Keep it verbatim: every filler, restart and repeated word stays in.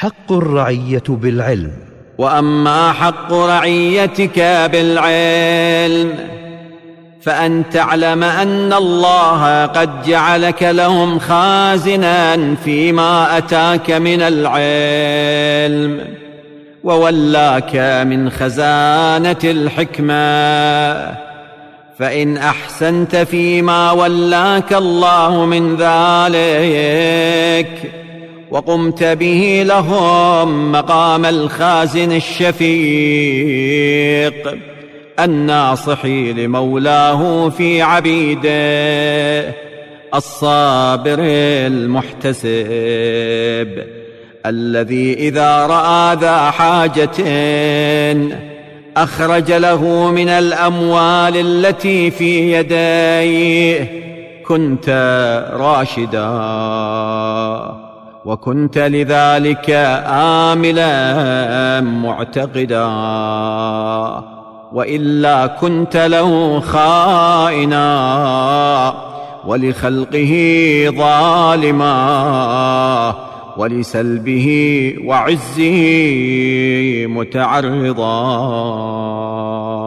حق الرعية بالعلم. وأما حق رعيتك بالعلم فأن تعلم أن الله قد جعلك لهم خازنا فيما أتاك من العلم، وولاك من خزانة الحكمة، فإن أحسنت فيما ولاك الله من ذلك وقمت به لهم مقام الخازن الشفيق الناصح لمولاه في عبيده الصابر المحتسب، الذي إذا رأى ذا حاجة أخرج له من الأموال التي في يديه. كنت راشدا وكنت لذلك آملا معتقدا، وإلا كنت له خائنا ولخلقه ظالما ولسلبه وعزه متعرضا.